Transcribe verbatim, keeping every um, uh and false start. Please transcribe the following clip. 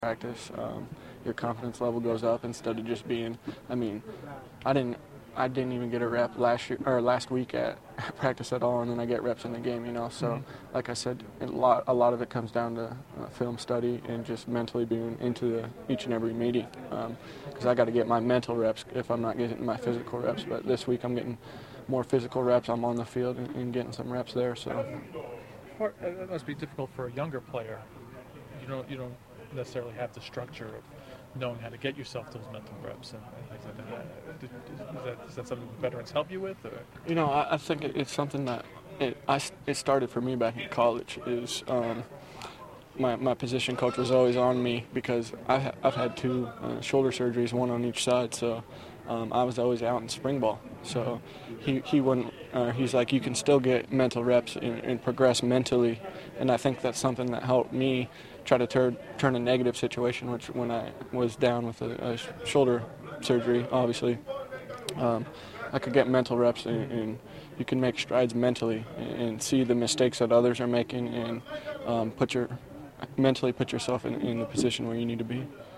practice, um, your confidence level goes up instead of just being, I mean, I didn't I didn't even get a rep last year or last week at practice at all, and then I get reps in the game, you know. So, mm-hmm. like I said, a lot a lot of it comes down to uh, film study and just mentally being into the, each and every meeting, because um, I got to get my mental reps if I'm not getting my physical reps. But this week I'm getting more physical reps. I'm on the field and, and getting some reps there. So, it must be difficult for a younger player. You don't you don't necessarily have the structure of knowing how to get yourself those mental reps and, and things like that. Is that, is that something veterans help you with? Or? You know, I, I think it, it's something that it, I, it started for me back in college. Is um, my, my position coach was always on me because I've, I've had two uh, shoulder surgeries, one on each side, so um, I was always out in spring ball. So he, he wouldn't, uh, he's like, you can still get mental reps and, and progress mentally, and I think that's something that helped me try to turn turn a negative situation, which when I was down with a, a shoulder surgery, obviously, um, I could get mental reps, and, and you can make strides mentally and, and see the mistakes that others are making, and um, put your mentally put yourself in, in the position where you need to be.